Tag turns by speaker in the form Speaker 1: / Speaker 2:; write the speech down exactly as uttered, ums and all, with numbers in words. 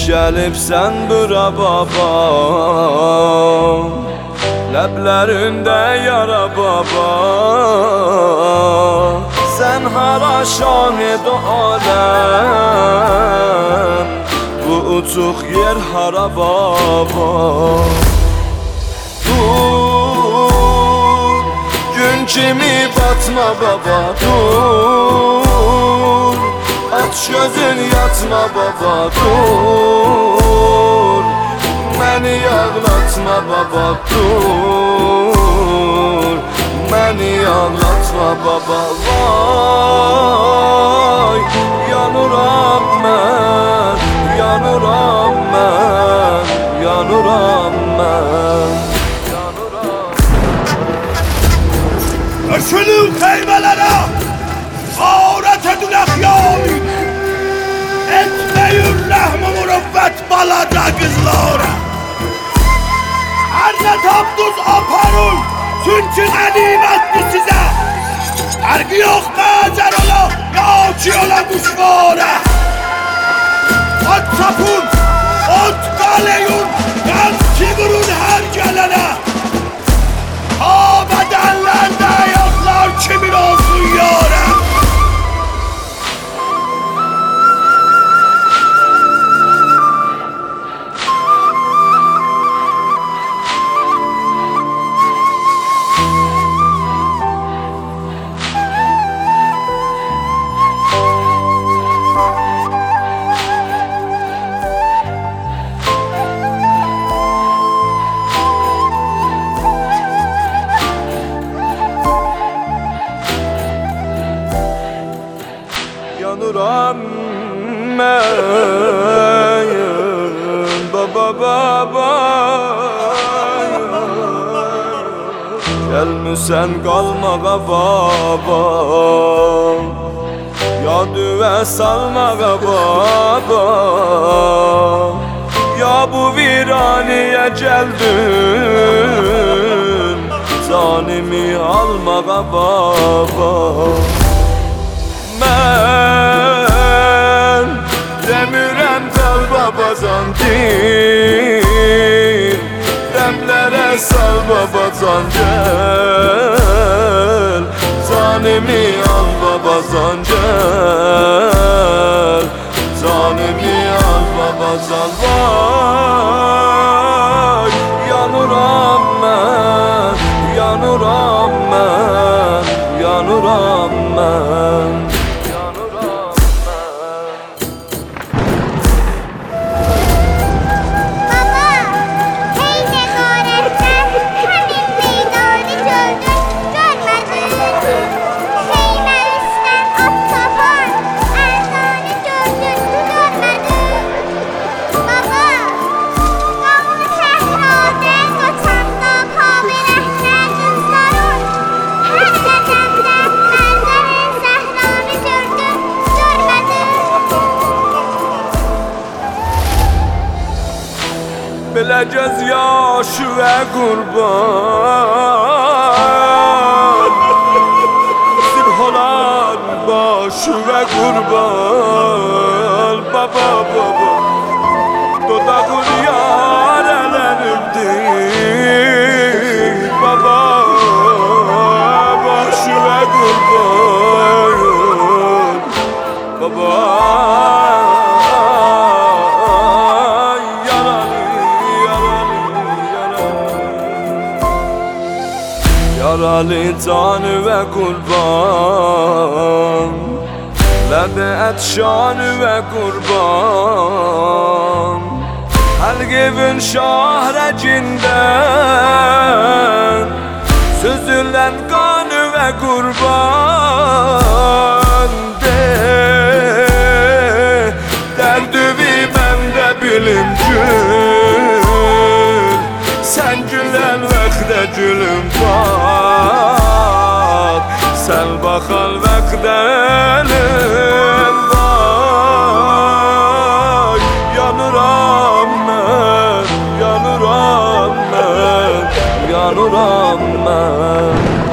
Speaker 1: Gəlibsən bura baba, ləblərində yara baba. Sən hara şahid aləm, bu uçuq yer hara baba. Dur, gün kimi batma baba, dur. Aç gözün yatma baba, dur. Məni ağlatma baba, dur. Məni ağlatma baba, vay. Yanıram mən, yanıram mən, yanıram mən.
Speaker 2: Öşünün keymelere ağret edin ahyami, etmeyin rahmi mürüvvet balaca kızlara. Her ne tapduz aparın, çünkü ne nimetli size. Ergi yok mezer ola, ya ki ola kuşvara. At sapın, ot kaleyun, kan kibirun her gelene. Ha bedenlerde ayaklar kimin olsun yâre.
Speaker 1: Yanıram mən, baba baba. Gəlmisən qalmağa baba, ya düvə salmağa baba. Ya bu viraniyə gəldin, canımı almağa baba. Mən demirəm qal babacan din, dəmlərə sal babacan gəl. Canımı al babacan gəl, canımı al babacan. Vay, yanıram mən, yanıram mən, yanıram mən. Biləcəz yaşı və qurban, Zibholan başı və qurban. Baba baba, dodağın yarələnibdir. Baba, başı və qurban. Baba, yaralı canı ve kurban, ləbi ətşanı ve kurban. Halgivin şahrecinden süzülen kanı ve kurban. De derdüvi bende bilimcül, sen gülen vaxtda gülüm bak, sen baxal vaxtda elim vay. Yanıram mən, yanıram mən, yanıram mən.